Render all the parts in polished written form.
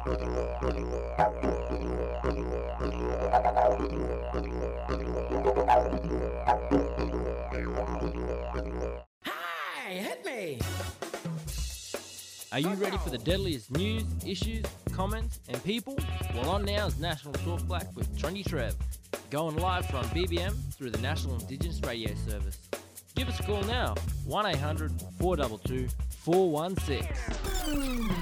Hey, hit me! Are you ready for the deadliest news, issues, comments, and people? Well, on now is National Talk Black with Trendy Trev, going live from BBM through the National Indigenous Radio Service. Give us a call now, 1-800-422-416.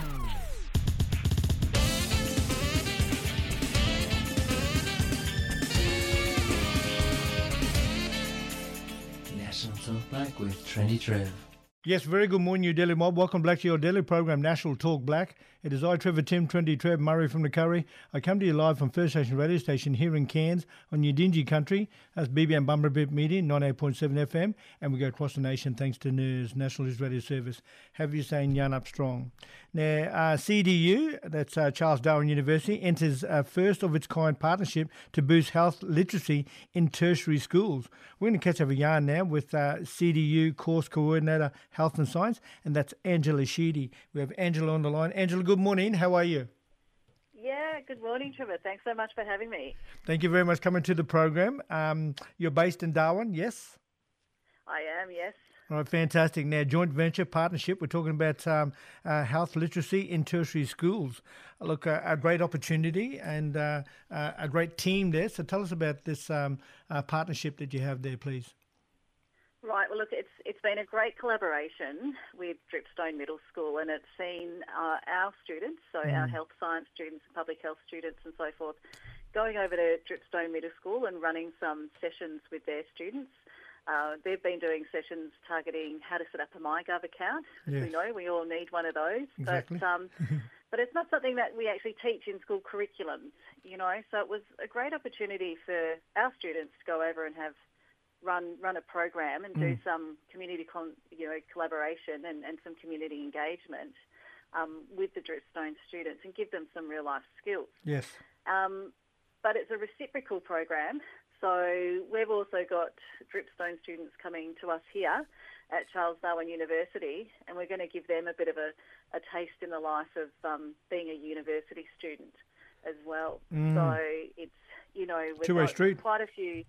National Talk Black with Trendy Trev. Yes, very good morning, you Daily Mob. Welcome back to your daily program, National Talk Black. It is I, Trevor Tim, Trendy Trev, Murray from the Curry. I come to you live from First Nation Radio Station here in Cairns on Yidinji country. That's BBM Bumberbip Media, 98.7 FM. And we go across the nation thanks to NERS, National News Radio Service. Have you saying Yarn Up Strong. Now, CDU, that's Charles Darwin University, enters a first of its kind partnership to boost health literacy in tertiary schools. We're going to catch up a yarn now with CDU course coordinator, Health and Science, and that's Angela Sheedy. We have Angela on the line. Angela, good morning. How are you? Yeah, good morning, Trevor. Thanks so much for having me. Thank you very much for coming to the program. You're based in Darwin, yes? I am, yes. All right, fantastic. Now, joint venture partnership, we're talking about health literacy in tertiary schools. Look, a great opportunity and a great team there. So tell us about this partnership that you have there, please. Right, well, look, it's been a great collaboration with Dripstone Middle School, and it's seen our students, so our health science students, public health students and so forth, going over to Dripstone Middle School and running some sessions with their students. They've been doing sessions targeting how to set up a MyGov account. As we know, we all need one of those. Exactly. But it's not something that we actually teach in school curriculums, you know. So it was a great opportunity for our students to go over and have run a program and do some community collaboration and some community engagement with the Dripstone students and give them some real life skills. Yes. But it's a reciprocal program. So we've also got Dripstone students coming to us here at Charles Darwin University, and we're going to give them a bit of a taste in the life of being a university student as well. So it's, you know, we've two-way got street. Quite a few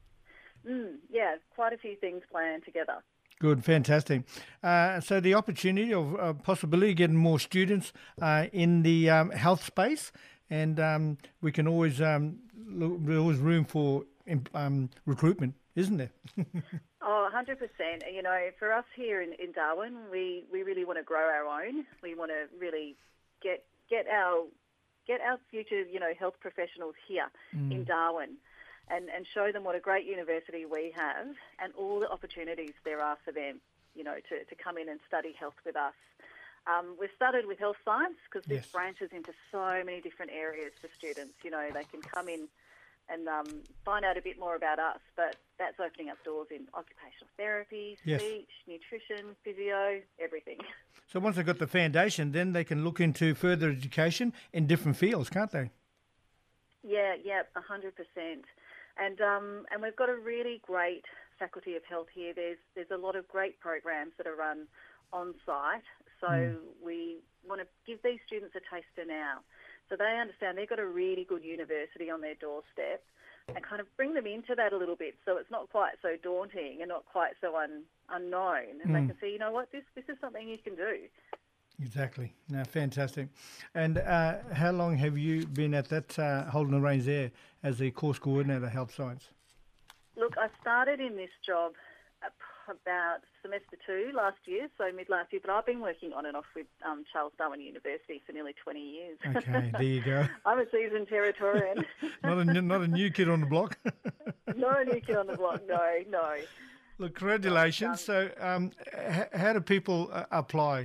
things planned together. Good, fantastic. So the opportunity of possibility of getting more students in the health space, and we can always there's always room for recruitment, isn't there? Oh, 100%. You know, for us here in Darwin, we really want to grow our own. We want to really get our future, you know, health professionals here in Darwin and show them what a great university we have and all the opportunities there are for them, you know, to come in and study health with us. We've started with health science because this branches into so many different areas for students. You know, they can come in and find out a bit more about us, but that's opening up doors in occupational therapy, speech, nutrition, physio, everything. So once they've got the foundation, then they can look into further education in different fields, can't they? Yeah, 100%. And we've got a really great Faculty of Health here. There's a lot of great programs that are run on site. So we want to give these students a taster now. So they understand they've got a really good university on their doorstep and kind of bring them into that a little bit so it's not quite so daunting and not quite so unknown. And they can see, you know what, this is something you can do. Exactly. No, fantastic. And how long have you been at that, holding the reins there as the course coordinator, Health Science? Look, I started in this job about semester 2 last year, so mid last year, but I've been working on and off with Charles Darwin University for nearly 20 years. Okay, there you go. I'm a seasoned Territorian. not a new kid on the block. Not a new kid on the block, no. Look, congratulations. So how do people apply?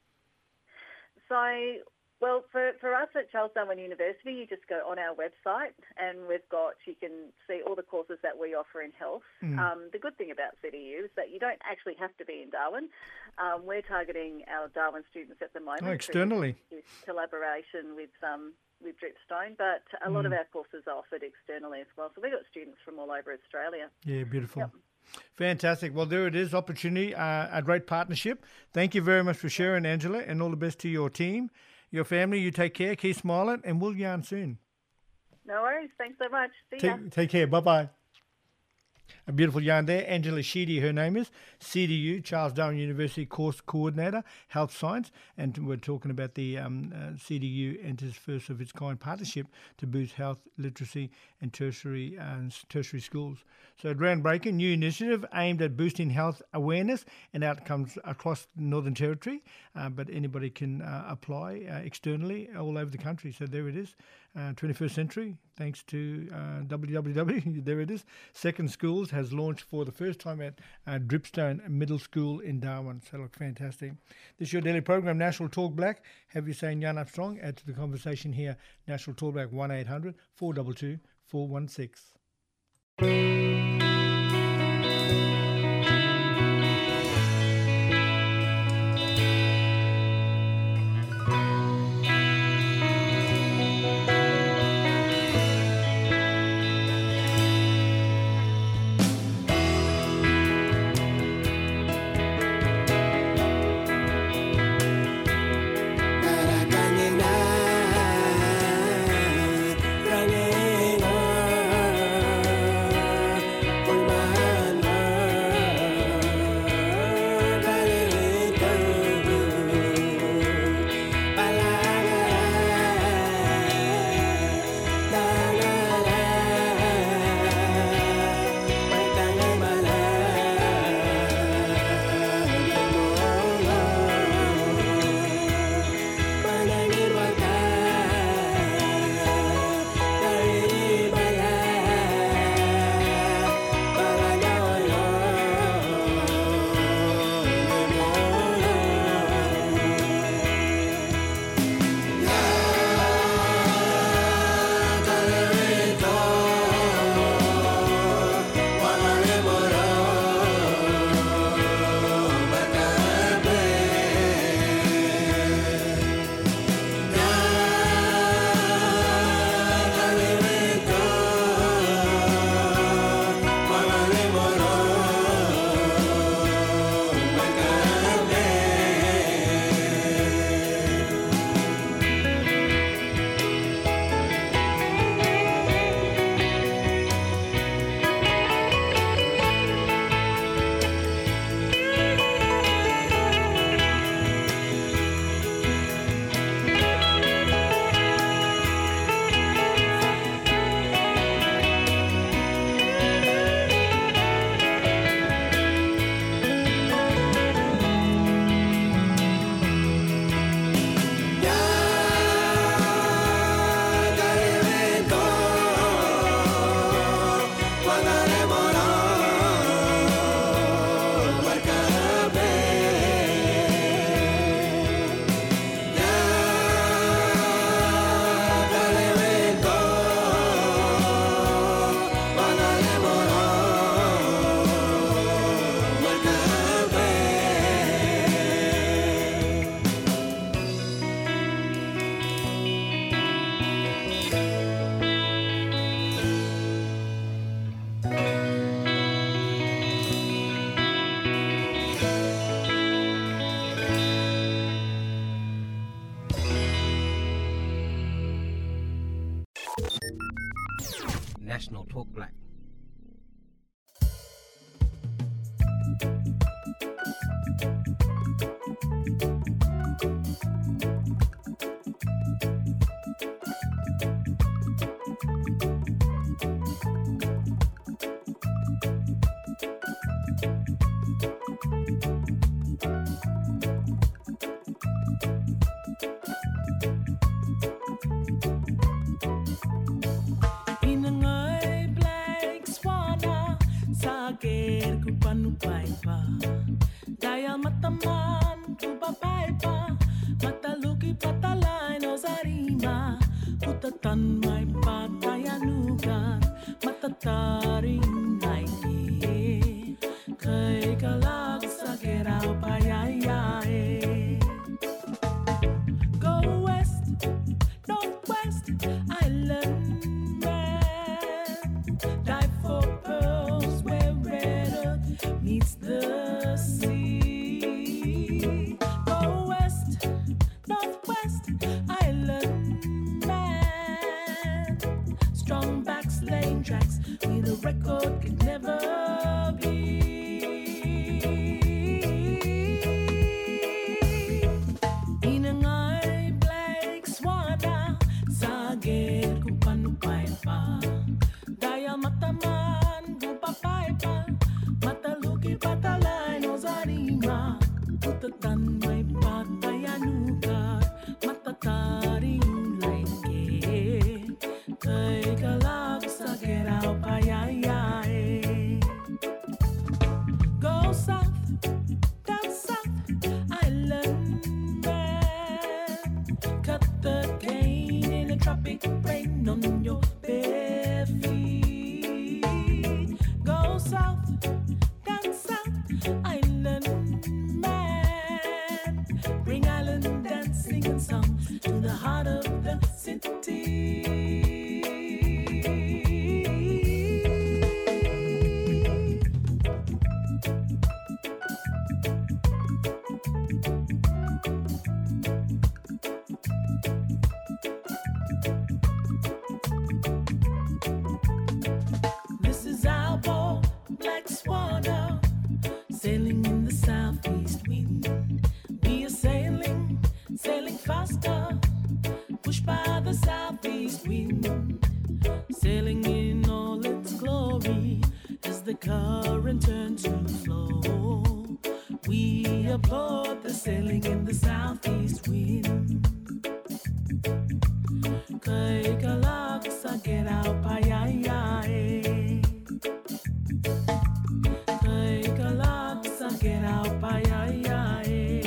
So, well, for us at Charles Darwin University, you just go on our website and you can see all the courses that we offer in health. The good thing about CDU is that you don't actually have to be in Darwin. We're targeting our Darwin students at the moment. Externally. Through collaboration with Dripstone, but a lot of our courses are offered externally as well. So we've got students from all over Australia. Yeah, beautiful. Yep. Fantastic. Well, there it is, opportunity, a great partnership. Thank you very much for sharing, Angela, and all the best to your team. your family. You take care, keep smiling, and we'll yarn soon. No worries. Thanks so much. See ya. Take care. Bye-bye. A beautiful yarn there. Angela Sheedy, her name is. CDU, Charles Darwin University Course Coordinator, Health Science. And we're talking about the CDU enters first of its kind partnership to boost health, literacy and tertiary schools. So groundbreaking new initiative aimed at boosting health awareness and outcomes across the Northern Territory. But anybody can apply externally all over the country. So there it is. 21st century, thanks to www. There it is. Second Schools has launched for the first time at Dripstone Middle School in Darwin. So look, fantastic. This is your daily program, National Talk Black. Have you saying Yarn Up Strong? Add to the conversation here. National Talk Black 1800 422 416. National Talk Black. Daya mataman, kupapaipa, mataluki patalay no zarima, utatan may patayanugan, matataring naiki, kay kalag sa geraw payayae. Go west, northwest, island man, dive for pearls where red earth meets the sea. Go west, northwest, strong backs, laying tracks with a record could never be. Inangay Black Swana, Sagir Kupanupay pa, Daya Mataman Kupapay pa, Mataluki Patalay no Zarima, Utatan may patayanuka, Matatari Ulaike, Kay Kalag sa Keraw Payayae. Go south, down south, island man. Cut the cane in a tropic rain on your bare feet. Go south, down south, island man. Bring island dancing and song to the heart of the city. This is our boat, Black Swan, sailing in the southeast wind. We are sailing, sailing faster, pushed by the southeast wind, sailing in all its glory as the current turns to flow. We applaud the sailing in the southeast wind. Kay kalag sa Keraw Payayae. Kay kalag sa Keraw Payayae.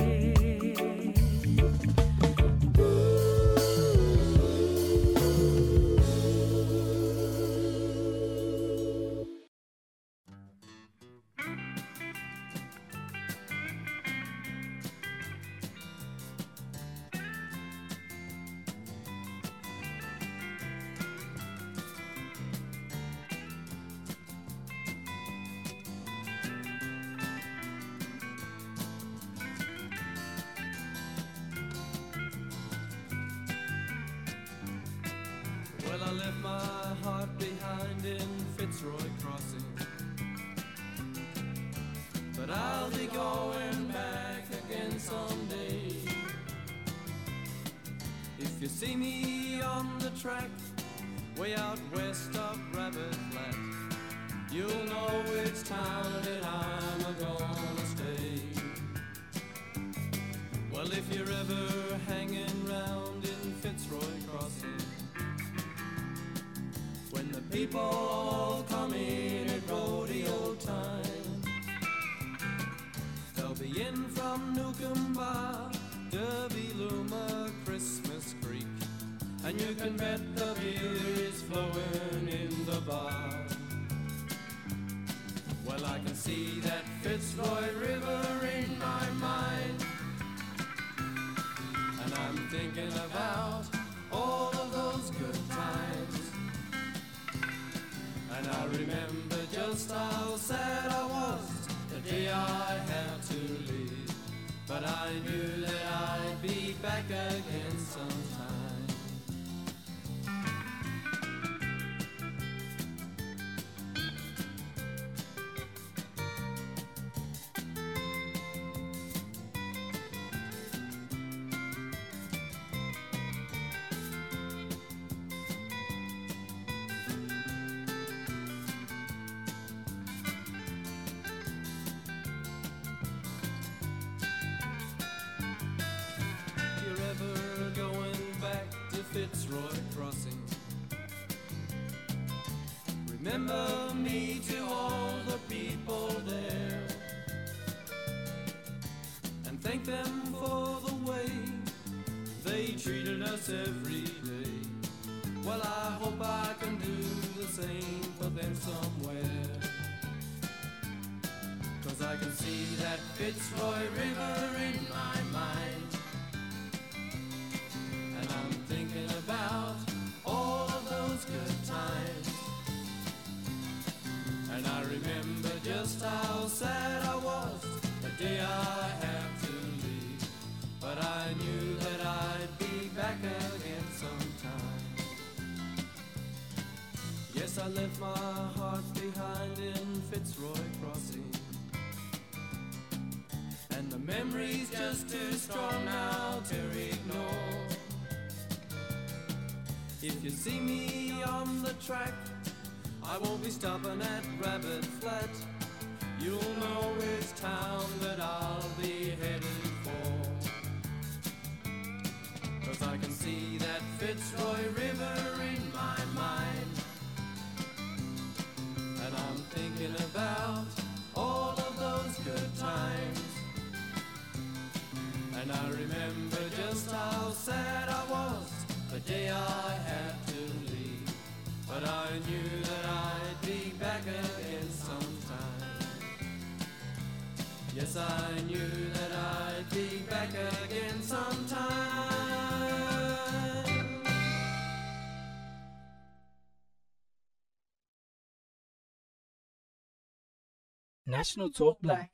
Well, I left my heart behind in Fitzroy Crossing, but I'll be going back again someday. If you see me on the track way out west of Rabbit Flat, you'll know which town that I'm a-gonna stay. Well, if you're ever hanging round in Fitzroy Crossing, when the people all come in at rodeo time, they'll be in from Newcomba, Derby, Luma, Christmas Creek, and you can bet the beer is flowing in the bar. Well, I can see that Fitzroy River in my mind, and I'm thinking about all of those good times. And I remember just how sad I was the day I had to leave, but I knew that I'd be back again sometime. Fitzroy Crossing, remember me to all the people there, and thank them for the way they treated us every day. Well, I hope I can do the same for them somewhere, 'cause I can see that Fitzroy River in my mind, and I'm thinking about all of those good times. And I remember just how sad I was the day I had to leave, but I knew that I'd be back again sometime. Yes, I left my heart behind in Fitzroy Crossing, and the memory's just too strong now to ignore. If you see me on the track, I won't be stopping at Rabbit Flat. You'll know which town that I'll be headed for, 'cause I can see that Fitzroy River in my mind, and I'm thinking about all of those good times. And I remember just how sad I was the day I had to leave, but I knew that I'd be back again sometime. Yes, I knew that I'd be back again sometime. National Talk Black.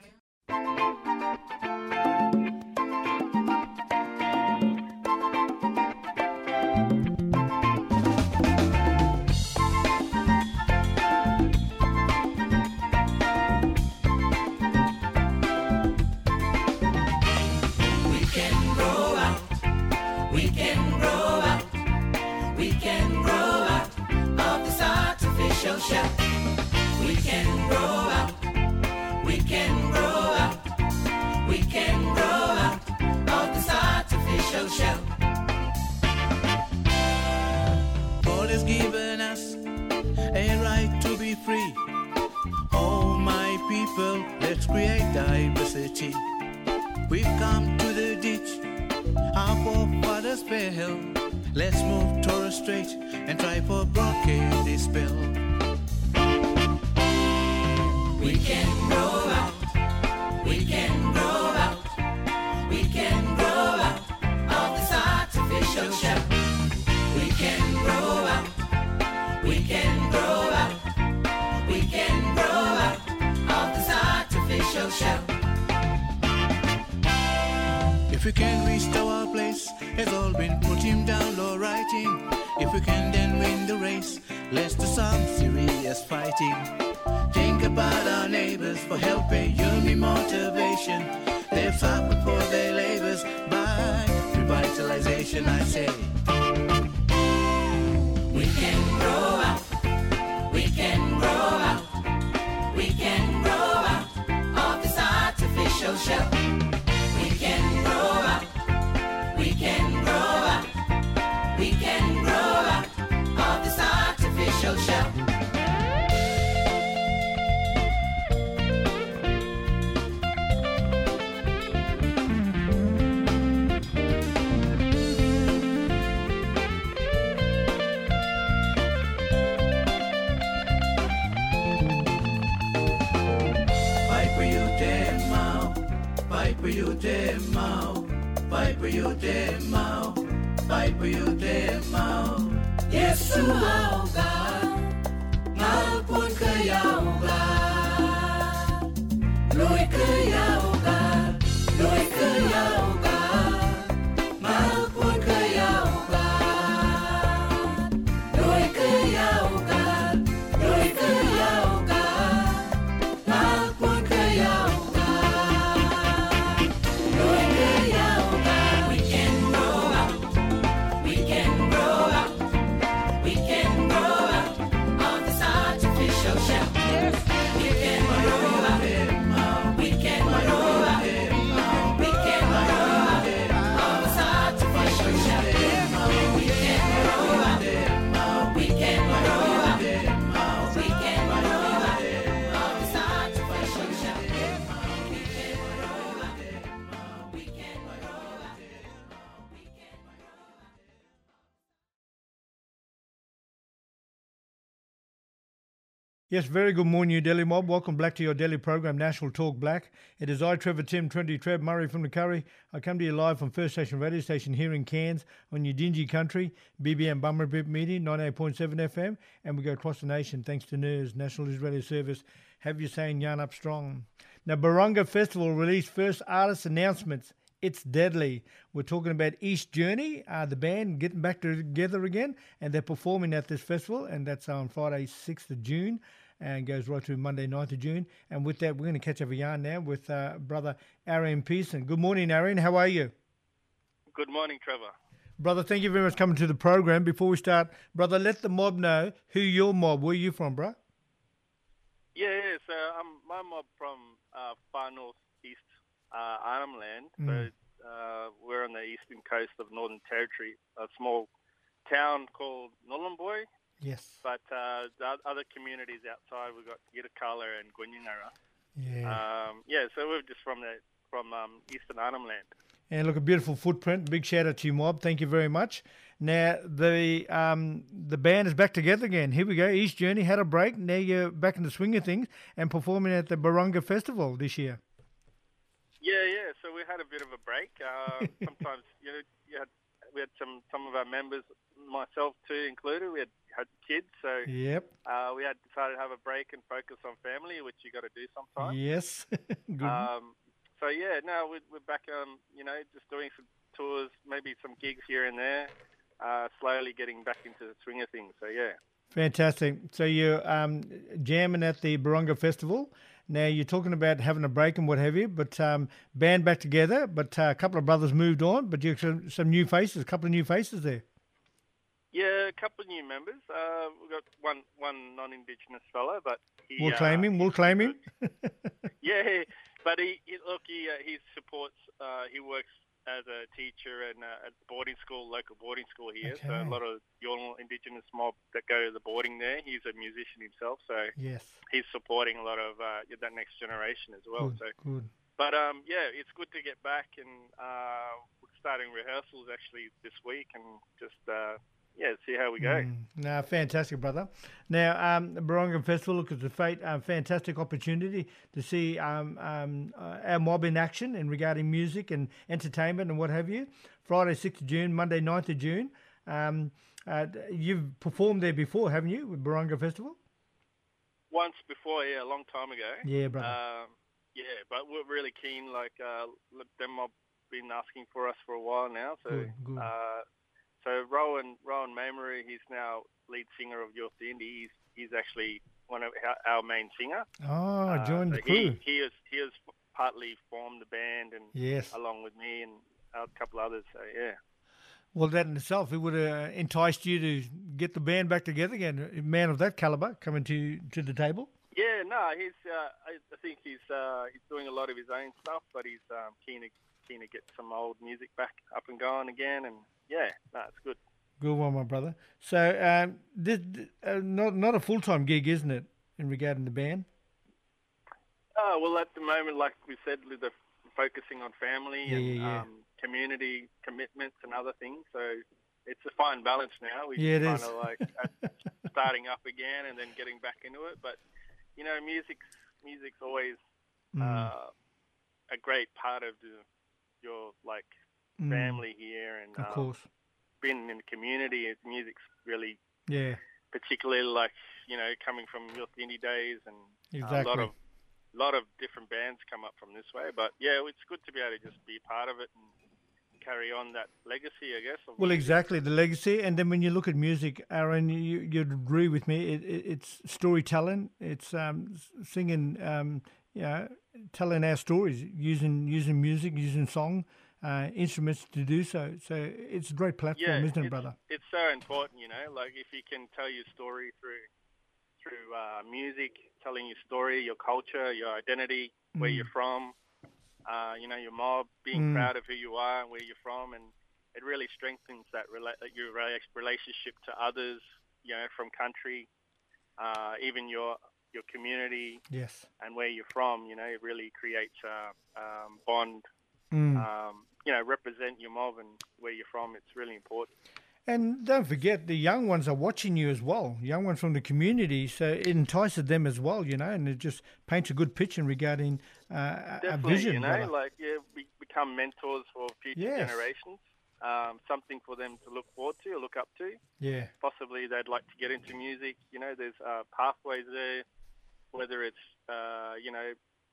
God has given us a right to be free. Oh my people, let's create diversity. We've come to the ditch our forefathers fell. Let's move Torres Strait and try for blockade this spell. We can grow out, we can grow out, we can grow out of this artificial shell. We can grow out, we can grow out, we can grow out of this artificial shell. If we can restore our place, it's all been put him down, low writing. If we can then win the race, let's do some serious fighting. Think about our neighbors for helping, you need motivation. They've suffered for their labors by revitalization, I say. We can grow out, we can grow out, we can grow out of this artificial shell. We can grow out, we can grow out, we can grow out of this artificial shell. Piper you dem mau, Piper you dem mau, Piper you dem mau. Yesu auga, maupun kayauga, lui kayauga, lui kayauga, maupun kayauga, lui kayauga, lui kayauga, maupun kayauga. Yes, very good morning, New Delhi mob. Welcome back to your daily program, National Talk Black. It is I, Trevor Tim, 20 Trev, Murray from the Curry. I come to you live from First Station Radio Station here in Cairns on your dingy country, BBM Bummer Bip Meeting, 98.7 FM, and we go across the nation thanks to NIRS, National Israeli Service. Have you saying yarn up strong. Now, Barunga Festival released first artist announcements It's Deadly. We're talking about East Journey, the band getting back together again, and they're performing at this festival, and that's on Friday, 6th of June, and goes right through Monday, 9th of June. And with that, we're going to catch up a yarn now with brother Arian Pearson. Good morning, Arian. How are you? Good morning, Trevor. Brother, thank you very much for coming to the program. Before we start, brother, let the mob know who your mob. Where are you from, bro? Yeah, so my mob from far northeast Arnhem Land. So we're on the eastern coast of Northern Territory, a small town called Nhulunbuy. Yes. But the other communities outside, we've got Yirrkala and Gunyangara. Yeah. So we're just from eastern Arnhem Land. And look, a beautiful footprint. Big shout out to you, mob. Thank you very much. Now, the band is back together again. Here we go. East Journey had a break. Now you're back in the swing of things and performing at the Barunga Festival this year. Yeah. So we had a bit of a break. Sometimes, we had some of our members, myself too included, we had kids. So yep. We had decided to have a break and focus on family, which you got to do sometimes. Yes. Good. So yeah, no, we're back on, just doing some tours, maybe some gigs here and there, slowly getting back into the swing of things. So yeah. Fantastic. So you're jamming at the Barunga Festival. Now you're talking about having a break and what have you, but band back together, but a couple of brothers moved on, but you've some new faces, a couple of new faces there. Yeah, a couple of new members. We've got one non-Indigenous fella, but We'll claim him. Yeah, but he supports. He works as a teacher and at local boarding school here. Okay. So a lot of Yolngu Indigenous mob that go to the boarding there. He's a musician himself, so yes, he's supporting a lot of that next generation as well. Good, good. But it's good to get back, and we're starting rehearsals actually this week, and just see how we go. No, fantastic, brother. Now, Barunga Festival, look, it's a fantastic opportunity to see our mob in action in regarding music and entertainment and what have you. Friday, 6th of June, Monday, 9th of June. You've performed there before, haven't you, with Barunga Festival? Once before, a long time ago. Yeah, brother. But we're really keen. Them mob been asking for us for a while now. So, good. So Rowan Mamery, he's now lead singer of Youth Indie. He's actually one of our main singer. Oh, joined the crew. He has partly formed the band, and yes, along with me and a couple others. So yeah. Well, that in itself, it would have enticed you to get the band back together again. A man of that caliber coming to the table. Yeah, no, I think he's doing a lot of his own stuff, but he's keen to get some old music back up and going again, and it's good. Good one, my brother. So, this not a full-time gig, isn't it, in regarding the band? Well, at the moment, like we said, we're focusing on family and community commitments and other things. So it's a fine balance now. We're kind of like starting up again and then getting back into it. But music's always a great part of your family here, and of course, being in the community, music's really particularly coming from Youth Indie days, and exactly. a lot of different bands come up from this way. But it's good to be able to just be part of it and carry on that legacy, I guess. Well, exactly, the legacy. And then when you look at music, Aaron, you'd agree with me, it's storytelling, it's singing, telling our stories, using music, using song, instruments to do so. So it's a great platform, isn't it, brother? It's so important, if you can tell your story through music, telling your story, your culture, your identity, where you're from, your mob, being proud of who you are and where you're from, and it really strengthens that your relationship to others, from country, even your community, yes, and where you're from. It really creates a bond. Represent your mob and where you're from. It's really important. And don't forget, the young ones are watching you as well, young ones from the community, so it entices them as well, and it just paints a good picture regarding a vision. We become mentors for future generations, something for them to look forward to or look up to. Yeah. Possibly they'd like to get into music. There's pathways there, whether it's,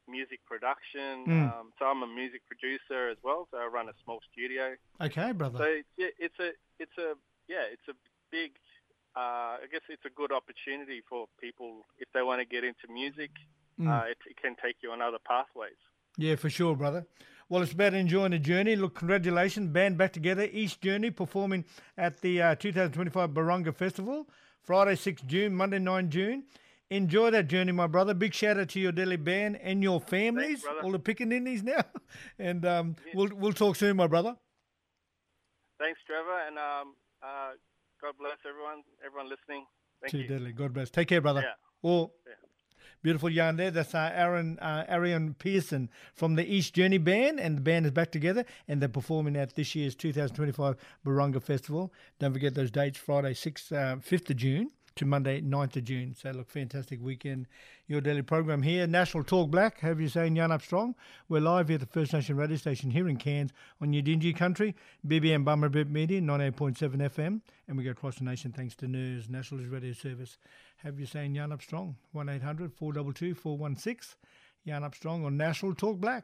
music production. So I'm a music producer as well. So I run a small studio. Okay, brother. So it's a big. I guess it's a good opportunity for people if they want to get into music. It can take you on other pathways. Yeah, for sure, brother. Well, it's about enjoying the journey. Look, congratulations, band back together. East Journey performing at the 2025 Barunga Festival, Friday 6 June, Monday 9 June. Enjoy that journey, my brother. Big shout out to your Delhi band and your families, thanks, all the pickaninnies now. And we'll talk soon, my brother. Thanks, Trevor, and God bless everyone listening. Thank you. Delhi. God bless. Take care, brother. Yeah. Beautiful yarn there. That's Arian Pearson from the East Journey Band, and the band is back together, and they're performing at this year's 2025 Barunga Festival. Don't forget those dates, Friday 5th of June to Monday 9th of June. So, look, fantastic weekend. Your daily program here, National Talk Black, have you saying Yarn Up Strong. We're live here at the First Nation radio station here in Cairns on Yidinji country, BBM Bummerbip Media, 98.7 FM, and we go across the nation thanks to NERS, Nationalist Radio Service. Have you saying Yarn Up Strong, 1-800-422-416, Yarn Up Strong on National Talk Black.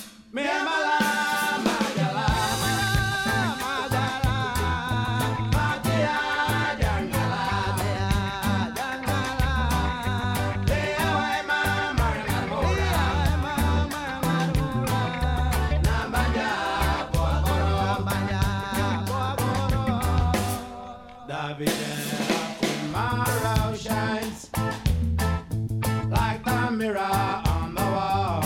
Like the mirror on the wall,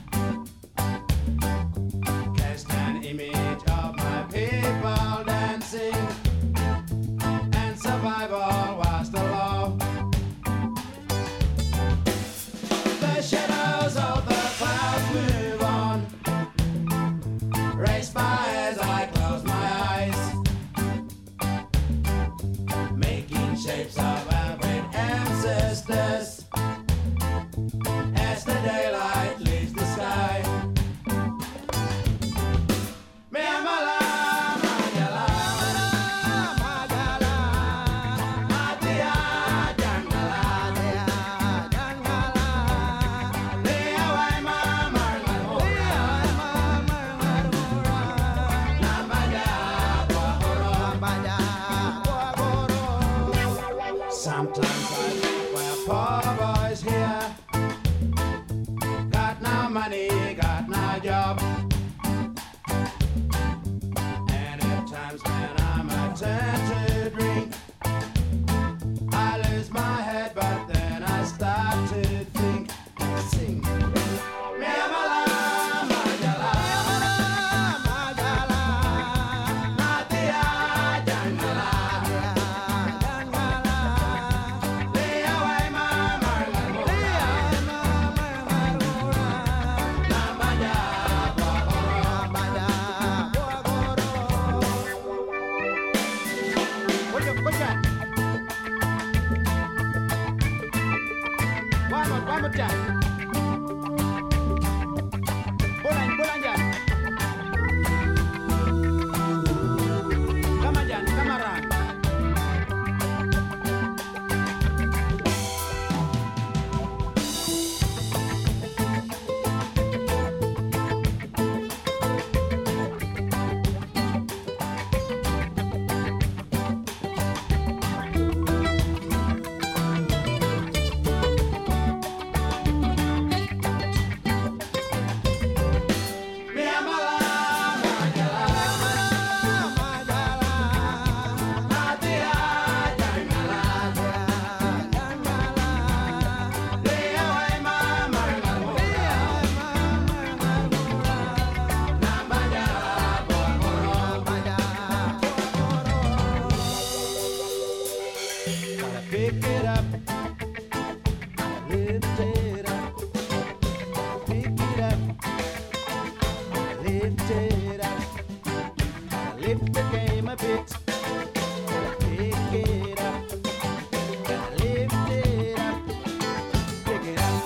cast an image of my people dancing, and survival was the law. The shadows of the clouds move on, race by as I close my eyes, making shapes of average ancestors as the daylight leaves the sky. Sometimes I think we're poor boys here, got no money, got no job, and at times when I'm a turn to drink, I lose my head, but then I start to think, sing. One more time. Bulan Jan. Come on, Jan, come around. Pick it up, lift it up, pick it up, lift it up, lift the game a bit, pick it up, lift it up, pick it up.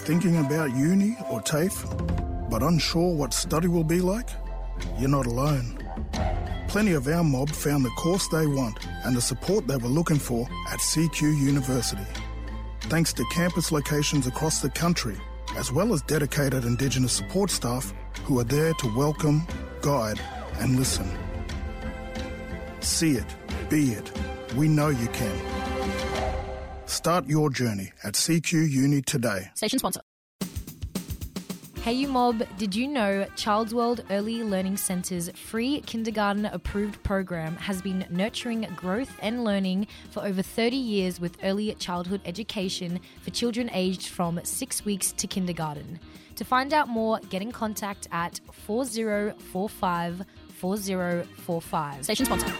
Thinking about uni or TAFE, but unsure what study will be like? You're not alone. Plenty of our mob found the course they want and the support they were looking for at CQ University. Thanks to campus locations across the country, as well as dedicated Indigenous support staff who are there to welcome, guide and listen. See it, be it. We know you can. Start your journey at CQ Uni today. Station sponsor. Hey you mob, did you know Child's World Early Learning Centre's free kindergarten approved program has been nurturing growth and learning for over 30 years with early childhood education for children aged from 6 weeks to kindergarten? To find out more, get in contact at 4045 4045. Station sponsor.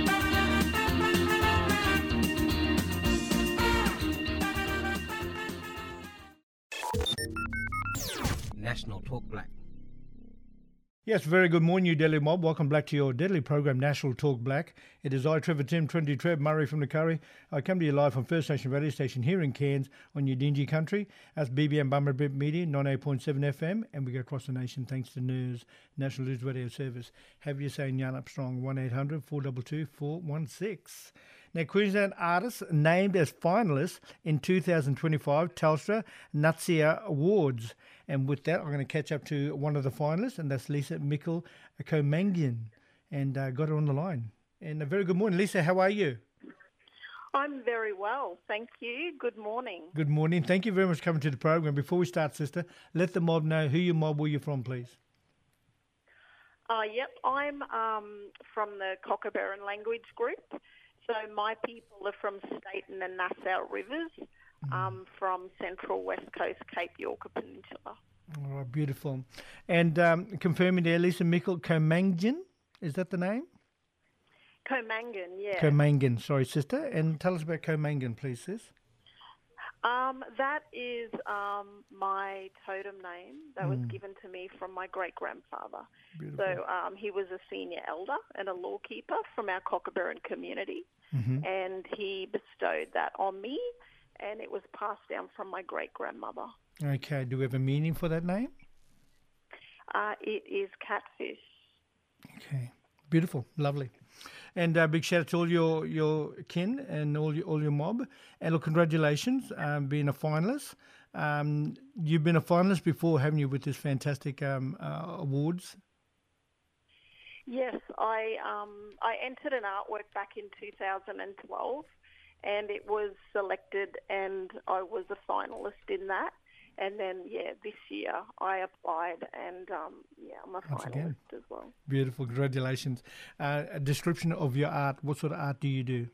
National Talk Black. Yes, very good morning, you Delhi mob. Welcome back to your deadly program, National Talk Black. It is I, Trevor Tim, 20 Trev, Murray from the Curry. I come to you live from First Nation Radio Station here in Cairns on your Dingy country. That's BBM Bummerbip Media, 98.7 FM, and we go across the nation thanks to NERS, National News Radio Service. Have you saying Yarn Up Strong, 1800 422 416. Now, Queensland artists named as finalists in 2025 Telstra Natsia Awards. And with that, I'm going to catch up to one of the finalists, and that's Lisa Mikkel-Komangian, and got her on the line. And a very good morning. Lisa, how are you? I'm very well, thank you. Good morning. Good morning. Thank you very much for coming to the program. Before we start, sister, let the mob know who your mob, where you're from, please. Yep, I'm from the Cockerbarron language group. So my people are from Staten and Nassau Rivers, from central west coast Cape York Peninsula. All right, beautiful. And confirming there, Lisa Mikkel-Komangian, is that the name? Komangan, yeah. Komangan, sorry, sister. And tell us about Komangan, please, sis. That is my totem name that was given to me from my great-grandfather. Beautiful. So he was a senior elder and a lawkeeper from our Cockerbarron community, and he bestowed that on me, and it was passed down from my great-grandmother. Okay, do we have a meaning for that name? It is catfish. Okay, beautiful, lovely. And big shout out to all your kin and all your mob. And look, congratulations being a finalist. You've been a finalist before, haven't you, with this fantastic awards? Yes, I entered an artwork back in 2012, and it was selected, and I was a finalist in that. And then, this year I applied, and I'm a finalist as well. Beautiful, congratulations. A description of your art. What sort of art do you do?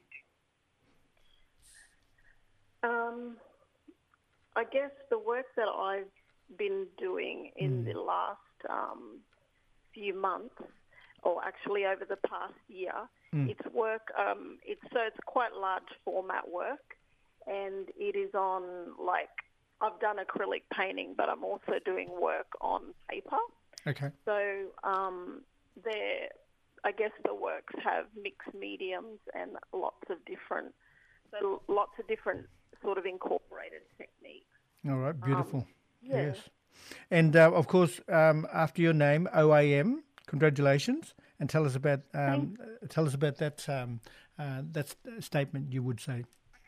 I guess the work that I've been doing in the last few months, or actually over the past year, it's work. It's quite large format work, and it is on I've done acrylic painting, but I'm also doing work on paper. Okay. So I guess the works have mixed mediums and lots of different sort of incorporated techniques. All right, beautiful. Yes. And of course, after your name, OAM, congratulations, and tell us about that that statement you would say.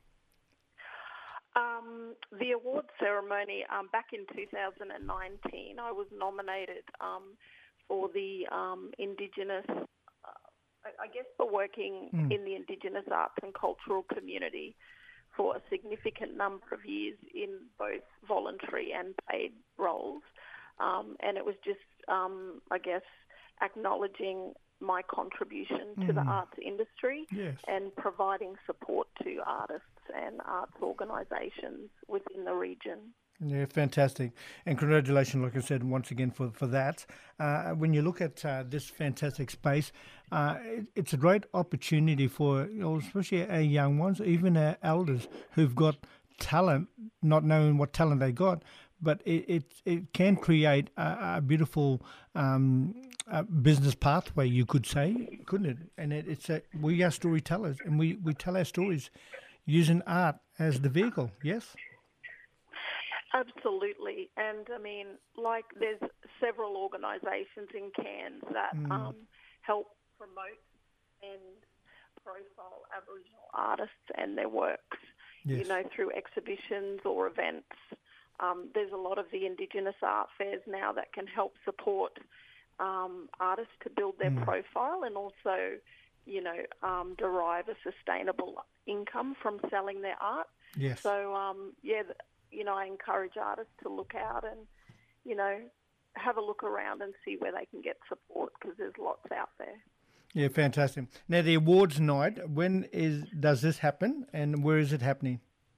The award ceremony, back in 2019, I was nominated for the Indigenous, I guess for working in the Indigenous arts and cultural community for a significant number of years in both voluntary and paid roles. And it was just, I guess, acknowledging my contribution to the arts industry and providing support to artists and arts organisations within the region. Yeah, fantastic. And congratulations, like I said, once again for that. When you look at this fantastic space, it's a great opportunity for, especially our young ones, even our elders who've got talent, not knowing what talent they got, but it can create a beautiful business pathway, you could say, couldn't it? And we are storytellers, and we tell our stories using art as the vehicle, yes? Absolutely. And, I mean, like there's several organisations in Cairns that help promote and profile Aboriginal artists and their works, you know, through exhibitions or events. There's a lot of the Indigenous art fairs now that can help support artists to build their profile and also, you know, derive a sustainable income from selling their art. Yes. So, you know, I encourage artists to look out and, you know, have a look around and see where they can get support because there's lots out there. Yeah, fantastic. Now, the awards night, does this happen and where is it happening?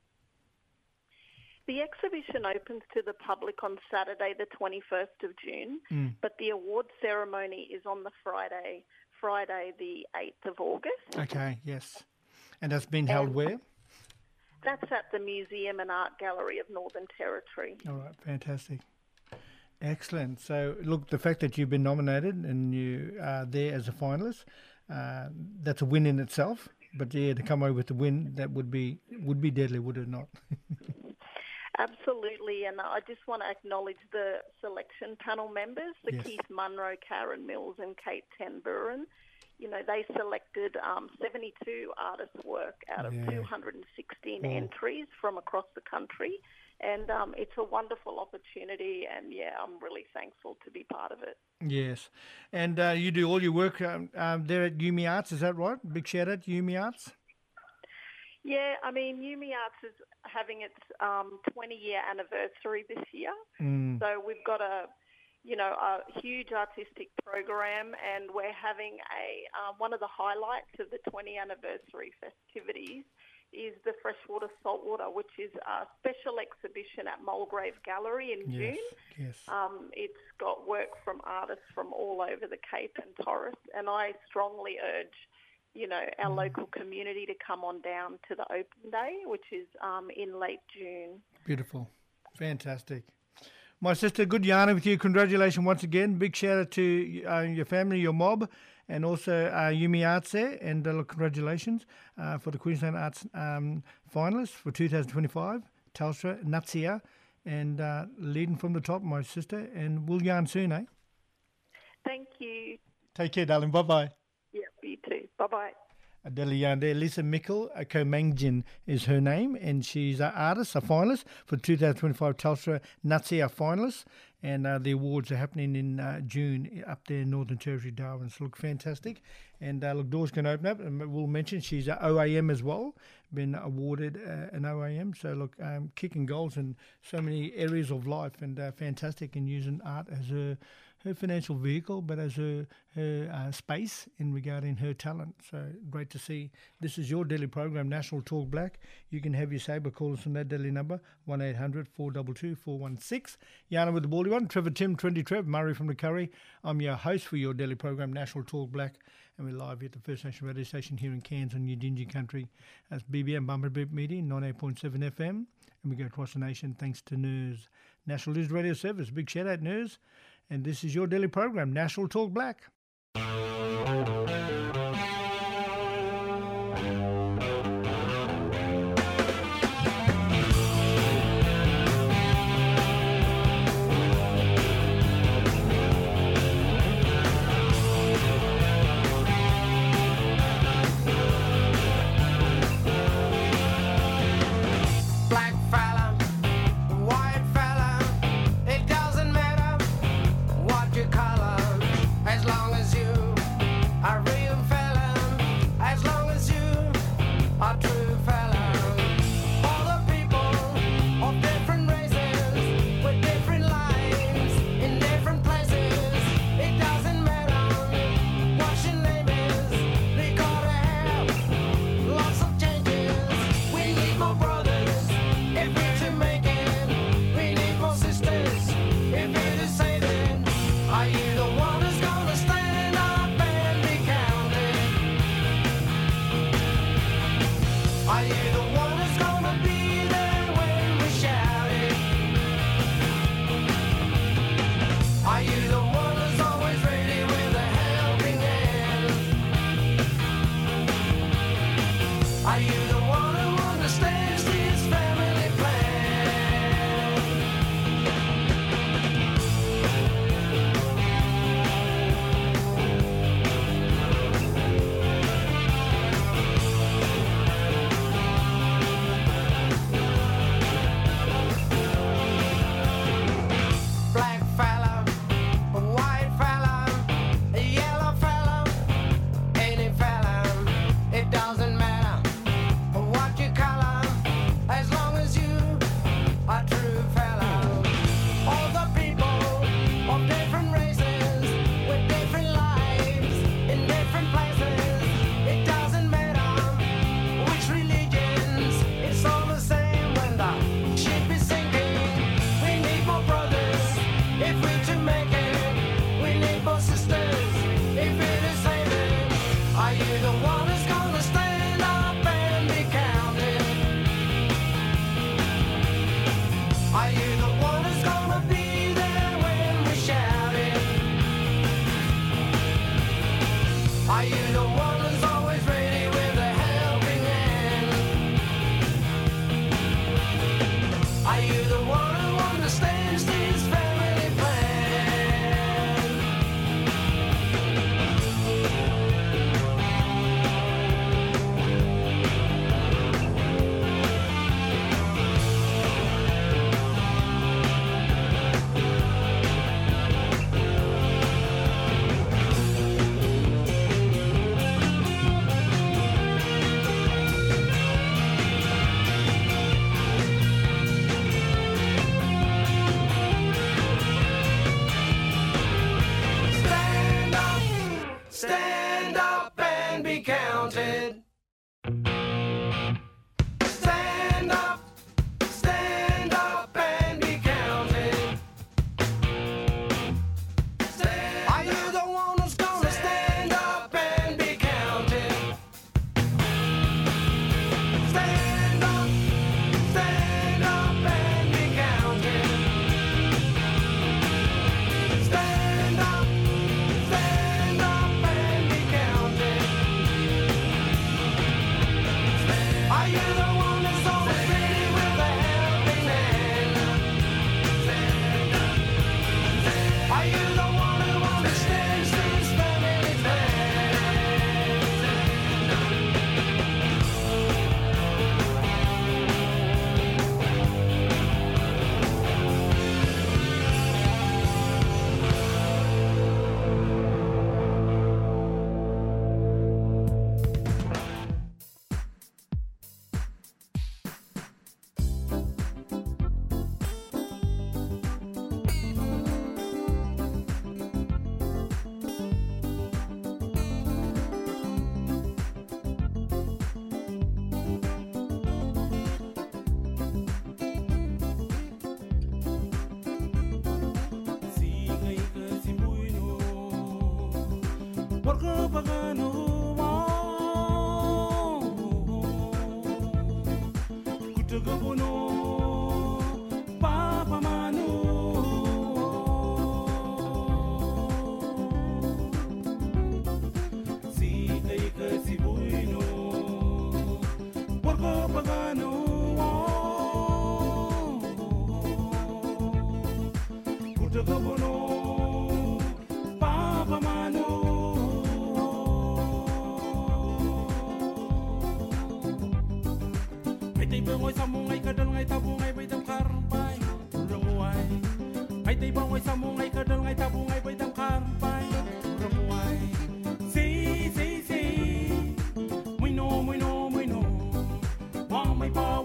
The exhibition opens to the public on Saturday, the 21st of June, but the award ceremony is on the Friday, the 8th of August. Okay, yes. And that's been held where? That's at the Museum and Art Gallery of Northern Territory. All right, fantastic. Excellent. So, look, the fact that you've been nominated and you are there as a finalist, that's a win in itself. But, yeah, to come away with the win, that would be deadly, would it not? Absolutely, and I just want to acknowledge the selection panel members, Keith Munro, Karen Mills and Kate Ten Buren. You know, they selected 72 artists' work out of 216 entries from across the country. And it's a wonderful opportunity, and, I'm really thankful to be part of it. Yes. And you do all your work there at Yumi Arts, is that right? Big shout out to Yumi Arts. Yeah, I mean, Yumi Arts is having its 20-year anniversary this year. So we've got a huge artistic program, and we're having one of the highlights of the 20th anniversary festivities is the Freshwater Saltwater, which is a special exhibition at Mulgrave Gallery in June. Yes. It's got work from artists from all over the Cape and Torres, and I strongly urge, you know, our local community to come on down to the open day, which is in late June. Beautiful. Fantastic. My sister, good yarning with you. Congratulations once again. Big shout out to your family, your mob, and also Yumi Arts there. And congratulations for the Queensland Arts finalists for 2025, Telstra, Natsia, and leading from the top, my sister. And we'll yarn soon, eh? Thank you. Take care, darling. Bye-bye. Yeah, you too. Bye-bye. Adele Yande, Lisa Mickle, Komangjin is her name, and she's an artist, a finalist for 2025 Telstra Natsia finalist, and the awards are happening in June up there in Northern Territory, Darwin. So look, fantastic. And look, doors can open up, and we'll mention she's an OAM as well, been awarded an OAM. So look, kicking goals in so many areas of life, and fantastic in using art as her financial vehicle, but as her space in regarding her talent. So great to see. This is your daily program, National Talk Black. You can have your say, but call us on that daily number, 1-800-422-416. Yana with the Baldy One, Trevor Tim, 20 Trev, Murray from the Curry. I'm your host for your daily program, National Talk Black, and we're live at the First Nation radio station here in Cairns on Udinji Country. That's BBM Bumper Beat Media, 98.7 FM, and we go across the nation thanks to NERS, National News Radio Service. Big shout out, NERS. And this is your daily program, National Talk Black. As long as you are If we to make it, we need both sisters. If it is saving, are you the one who's gonna stand up and be counted? Are you the one who's gonna be there when we shout it? Are you the one who's always ready with a helping hand? Are you the one who understands this family plan? Stand up and be counted. Stand up and be counted. Are you the one who's gonna stand up and be counted? Stand up and be counted. Stand up and be counted. Are you the one that's always ready with a helping hand? Are you the one who understands this family plan? Warga pagano Kutagabono Papa Manu Si Laika si Buino Warga pagano Kutagabono Papa Manu Ay bangoy sa mungay kadal ngay tabungay bay dam karpay ramuay Ay bangoy sa mungay kadal ngay tabungay bay dam karpay ramuay Si Muy no Wa may pa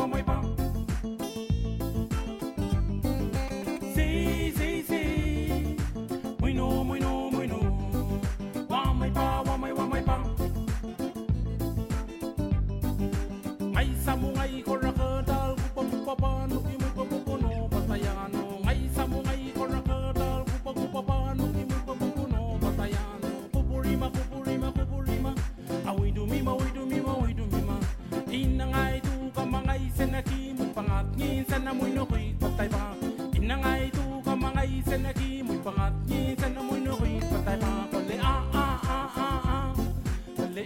Si Muy no Wa may pa Ay samungay korakadal kupapapano imoy papupuno patayano. Ay samungay korakadal kupapapano imoy papupuno patayano. Pupurima Awi dumima Inangay tu kamangay senaki moy pangat Nginsan na moy nokoy patay pa. Inangay tu kamangay senaki moy pangat Nginsan na moy nokoy patay pa. Kole Kole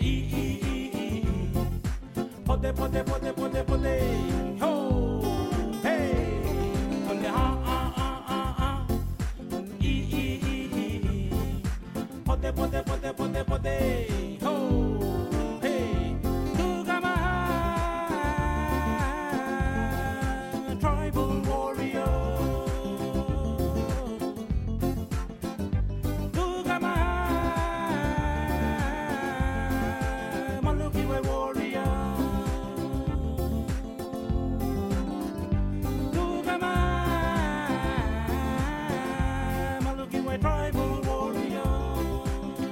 Pote, ho, hey, on the Pote, ho, hey, Tugama, tribal warrior, Tugama, Maluki warrior. Tribal warrior.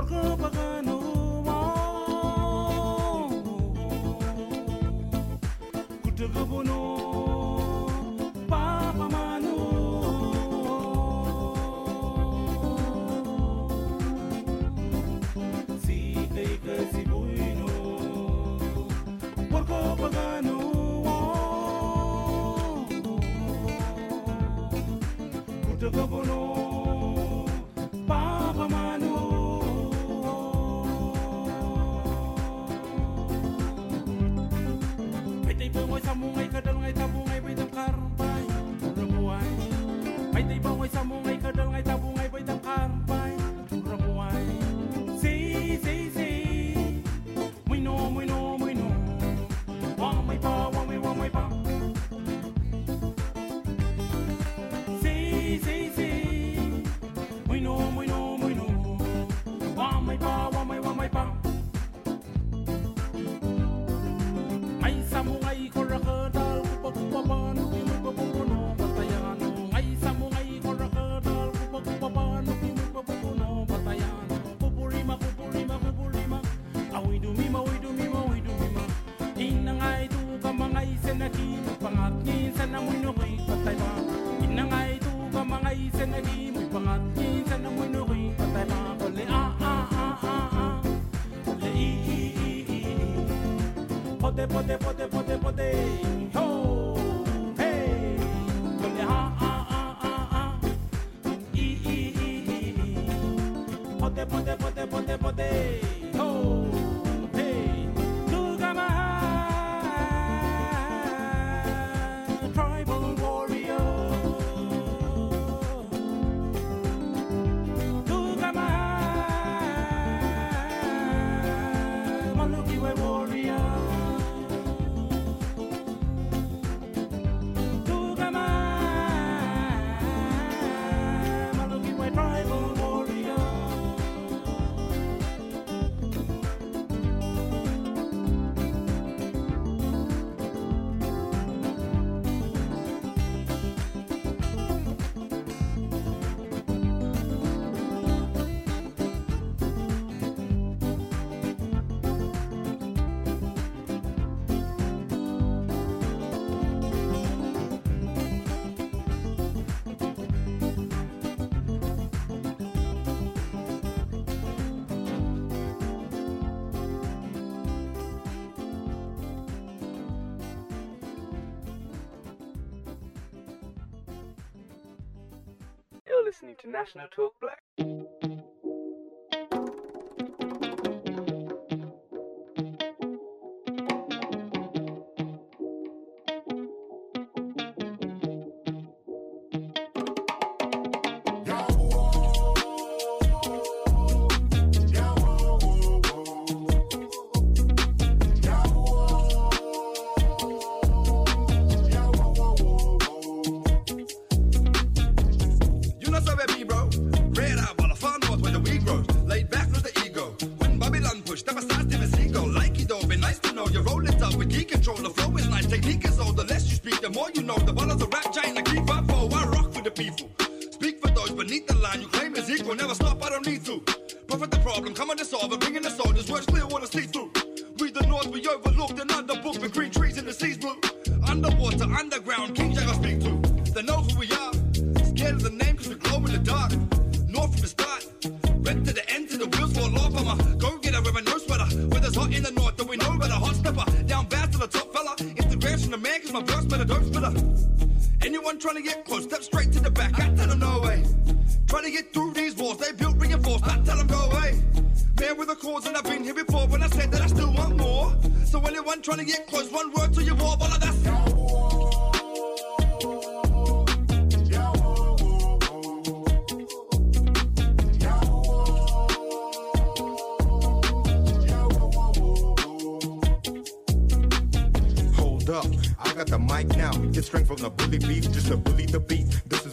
You're listening to National Talk Black.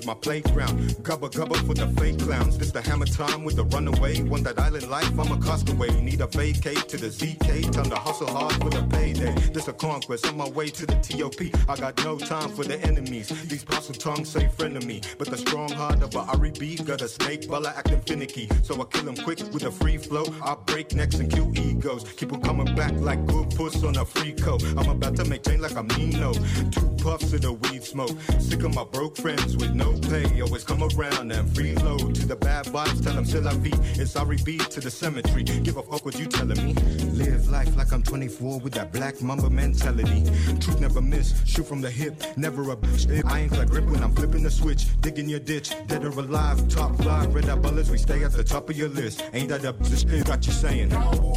my playground. Gubba gubba for the fake clowns. This the hammer time with the runaway. Want that island life, I'm a castaway. Need a vacate to the ZK. Time to hustle hard for the payday. This a conquest on my way to the TOP. I got no time for the enemies. These parcel tongues say friend of me. But the strong heart of a R.E.B. got a snake baller acting finicky. So I kill him quick with a free flow. I break necks and kill egos. Keep on coming back like good puss on a free coat. I'm about to make change like I'm Nino. 2 puffs of the weed smoke. Sick of my broke friends with no pay. Always come around and freeload. To the bad vibes, tell them c'est la vie. It's R.E.B. to the cemetery. Give a fuck what you telling me. Live life like I'm 24 with that black mamba mentality. Truth never miss, shoot from the hip, never a bitch. I ain't like grip when I'm flipping the switch. Digging your ditch, dead or alive, top 5. Red eye bullets, we stay at the top of your list. Ain't that the shit got you saying?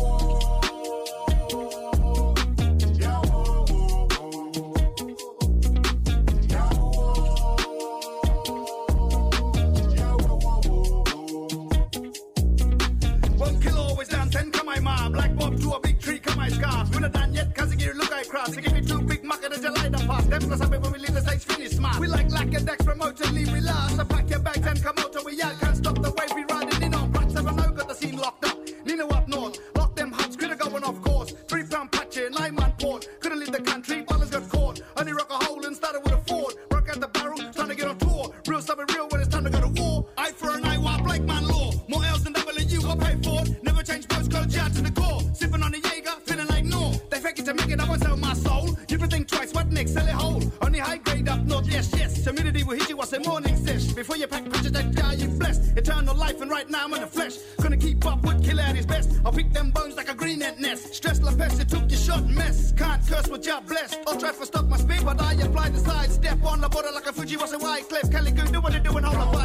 So give me 2 big muck and a Jelida pass. Them plus up when we leave the stage finish smart. We like lack and Dex promote and leave we last. So pack your bags and come out till we out. Can't stop the wave we riding in on. Brats 7-0 got the scene locked up. Nino up north, lock them hubs, coulda going off course. 3-pound patchy, 9-man port. Couldn't leave the country, ballers got caught. Only rock a hole and started with a Ford. Broke out the barrel, trying to get on tour. Real stuff and real when it's time to go to war. Eye for an eye, while Blake man law. More L's than W, I pay for it. Never change postcode, out to the core. Sipping on the Jaeger, feeling like no. They fake it to make it, I won't sell my soul. You can think twice, what next? Sell it whole. Only high grade up north, yes, yes. Humidity will hit you what's a morning sesh. Before you pack pictures that jar, you blessed. Eternal life, and right now I'm in the flesh. Gonna keep up with killer at his best. I'll pick them bones like a green ant nest. Stress la pest, you took your shot, mess. Can't curse what you're blessed. I'll try for stop my speed, but I apply the side step on the border like a Fuji was a white cliff. Calico, do what you do and hold up.